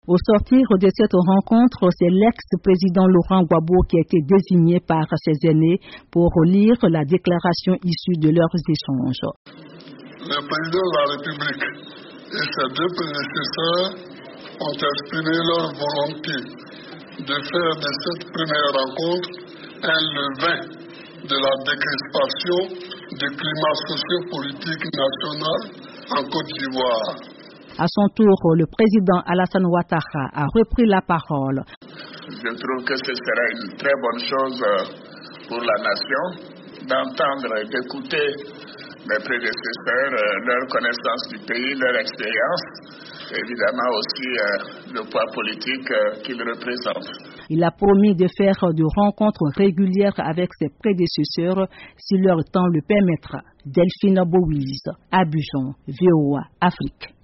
Au sortir de cette rencontre, c'est l'ex-président Laurent Gbagbo qui a été désigné par ses aînés pour lire la déclaration issue de leurs échanges. Le président de la République et ses deux prédécesseurs ont exprimé leur volonté de faire de cette première rencontre un levain de la décrispation du climat socio-politique national en Côte d'Ivoire. À son tour, le président Alassane Ouattara a repris la parole. Je trouve que ce serait une très bonne chose pour la nation d'entendre et d'écouter mes prédécesseurs, leur connaissance du pays, leur expérience, évidemment aussi le poids politique qu'ils représentent. Il a promis de faire de rencontres régulières avec ses prédécesseurs si leur temps le permettra. Delphine Bouise, Abidjan, VOA Afrique.